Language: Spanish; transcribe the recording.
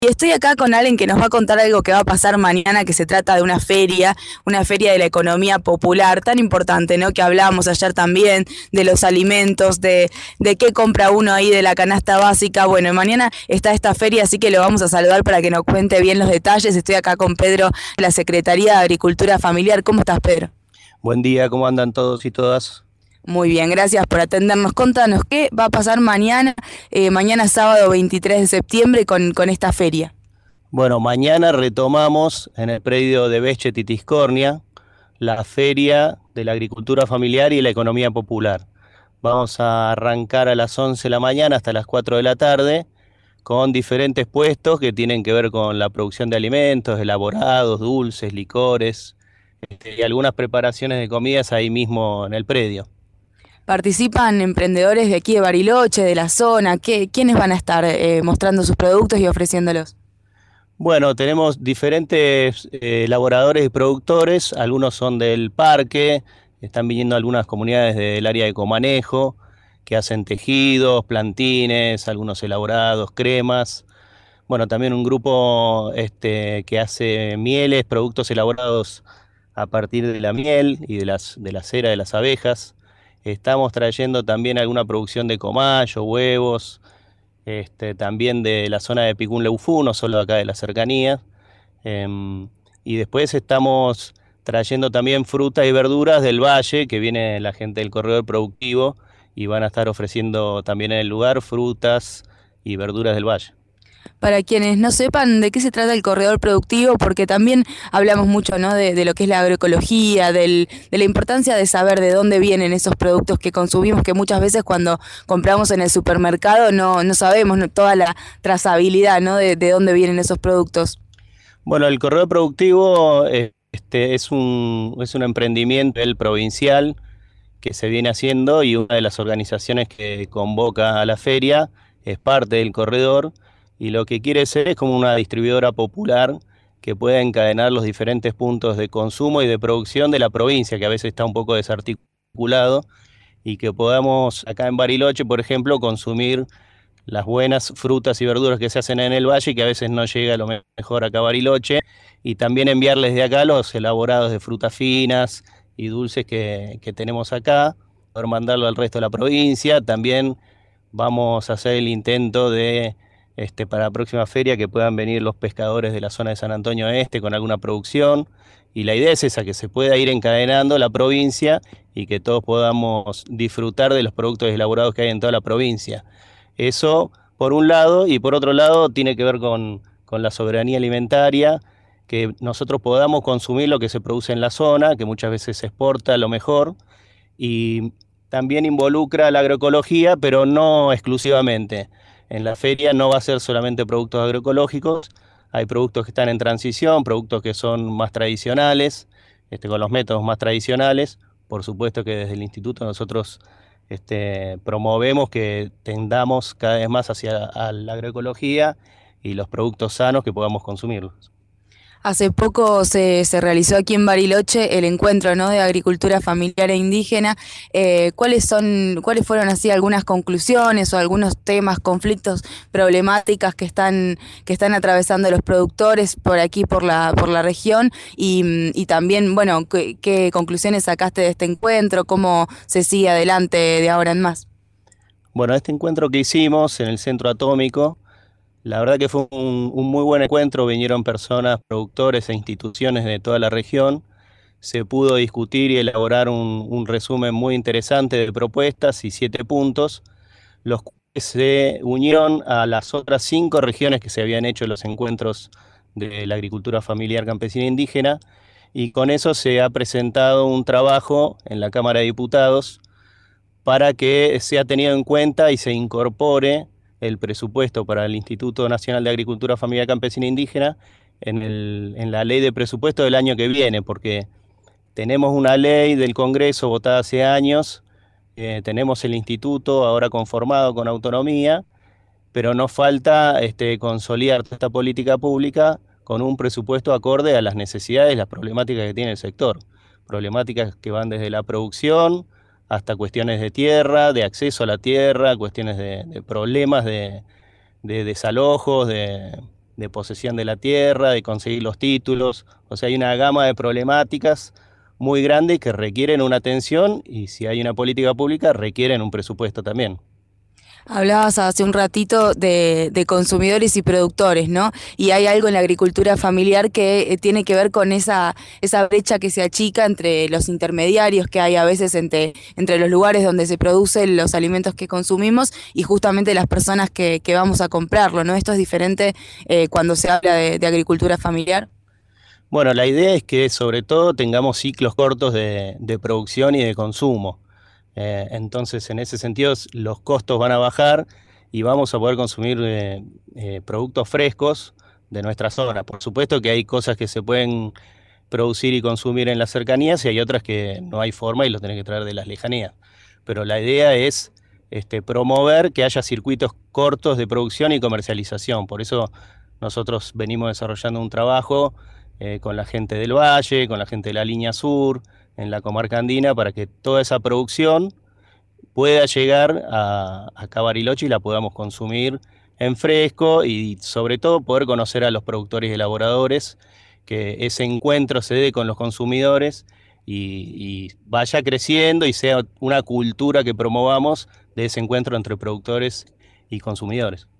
Y estoy acá con alguien que nos va a contar algo que va a pasar mañana, que se trata de una feria de la economía popular, tan importante, ¿no? Que hablábamos ayer también de los alimentos, de qué compra uno ahí de la canasta básica. Bueno, y mañana está esta feria, así que lo vamos a saludar para que nos cuente bien los detalles. Estoy acá con Pedro de la Secretaría de Agricultura Familiar. ¿Cómo estás, Pedro? Buen día, ¿cómo andan todos y todas? Muy bien, gracias por atendernos. Contanos, ¿qué va a pasar mañana, mañana sábado 23 de septiembre con esta feria? Bueno, mañana retomamos en el predio de Bechet y Tiscornia la Feria de la Agricultura Familiar y la Economía Popular. Vamos a arrancar a las 11 de la mañana hasta las 4 de la tarde con diferentes puestos que tienen que ver con la producción de alimentos, elaborados, dulces, licores, y algunas preparaciones de comidas ahí mismo en el predio. Participan emprendedores de aquí de Bariloche, de la zona. ¿Quiénes van a estar mostrando sus productos y ofreciéndolos? Bueno, tenemos diferentes elaboradores y productores, algunos son del parque, están viniendo algunas comunidades del área de Comanejo, que hacen tejidos, plantines, algunos elaborados, cremas. Bueno, también un grupo que hace mieles, productos elaborados a partir de la miel y de la cera de las abejas. Estamos trayendo también alguna producción de comayo, huevos, también de la zona de Picún Leufú, no solo acá de la cercanía. Em, y después estamos trayendo también frutas y verduras del valle, que viene la gente del corredor productivo y van a estar ofreciendo también en el lugar frutas y verduras del valle. Para quienes no sepan de qué se trata el corredor productivo, porque también hablamos mucho, ¿no? de lo que es la agroecología, de la importancia de saber de dónde vienen esos productos que consumimos, que muchas veces cuando compramos en el supermercado no sabemos, ¿no? Toda la trazabilidad, ¿no? de dónde vienen esos productos. Bueno, el corredor productivo es un emprendimiento del provincial que se viene haciendo y una de las organizaciones que convoca a la feria es parte del corredor y lo que quiere ser es como una distribuidora popular que pueda encadenar los diferentes puntos de consumo y de producción de la provincia, que a veces está un poco desarticulado, y que podamos acá en Bariloche, por ejemplo, consumir las buenas frutas y verduras que se hacen en el valle, que a veces no llega a lo mejor acá a Bariloche, y también enviarles de acá los elaborados de frutas finas y dulces que tenemos acá, poder mandarlo al resto de la provincia. También vamos a hacer el intento de, para la próxima feria, que puedan venir los pescadores de la zona de San Antonio Este con alguna producción, y la idea es esa, que se pueda ir encadenando la provincia y que todos podamos disfrutar de los productos elaborados que hay en toda la provincia. Eso por un lado, y por otro lado tiene que ver con la soberanía alimentaria, que nosotros podamos consumir lo que se produce en la zona, que muchas veces se exporta a lo mejor, y también involucra la agroecología, pero no exclusivamente. En la feria no va a ser solamente productos agroecológicos, hay productos que están en transición, productos que son más tradicionales, con los métodos más tradicionales. Por supuesto que desde el instituto nosotros promovemos que tendamos cada vez más hacia a la agroecología y los productos sanos que podamos consumirlos. Hace poco se realizó aquí en Bariloche el encuentro, ¿no? de agricultura familiar e indígena. ¿Cuáles fueron así algunas conclusiones o algunos temas, conflictos, problemáticas que están atravesando los productores por aquí, por la región? Y también, bueno, ¿qué conclusiones sacaste de este encuentro? ¿Cómo se sigue adelante de ahora en más? Bueno, este encuentro que hicimos en el Centro Atómico, la verdad que fue un muy buen encuentro, vinieron personas, productores e instituciones de toda la región, se pudo discutir y elaborar un resumen muy interesante de propuestas y 7 puntos, los cuales se unieron a las otras 5 regiones que se habían hecho en los encuentros de la agricultura familiar campesina e indígena, y con eso se ha presentado un trabajo en la Cámara de Diputados para que sea tenido en cuenta y se incorpore el presupuesto para el Instituto Nacional de Agricultura Familiar Campesina e Indígena en la ley de presupuesto del año que viene, porque tenemos una ley del Congreso votada hace años, tenemos el instituto ahora conformado con autonomía, pero nos falta consolidar esta política pública con un presupuesto acorde a las necesidades y las problemáticas que tiene el sector. Problemáticas que van desde la producción hasta cuestiones de tierra, de acceso a la tierra, cuestiones de problemas de desalojos, de posesión de la tierra, de conseguir los títulos. O sea, hay una gama de problemáticas muy grande que requieren una atención y si hay una política pública requieren un presupuesto también. Hablabas hace un ratito de consumidores y productores, ¿no? Y hay algo en la agricultura familiar que tiene que ver con esa brecha que se achica entre los intermediarios que hay a veces entre los lugares donde se producen los alimentos que consumimos y justamente las personas que vamos a comprarlo, ¿no? Esto es diferente cuando se habla de agricultura familiar. Bueno, la idea es que sobre todo tengamos ciclos cortos de producción y de consumo. Entonces, en ese sentido, los costos van a bajar y vamos a poder consumir productos frescos de nuestra zona. Por supuesto que hay cosas que se pueden producir y consumir en las cercanías y hay otras que no hay forma y los tenés que traer de las lejanías. Pero la idea es promover que haya circuitos cortos de producción y comercialización. Por eso nosotros venimos desarrollando un trabajo con la gente del Valle, con la gente de la Línea Sur, en la comarca andina, para que toda esa producción pueda llegar acá a Bariloche y la podamos consumir en fresco y sobre todo poder conocer a los productores y elaboradores, que ese encuentro se dé con los consumidores y vaya creciendo y sea una cultura que promovamos de ese encuentro entre productores y consumidores.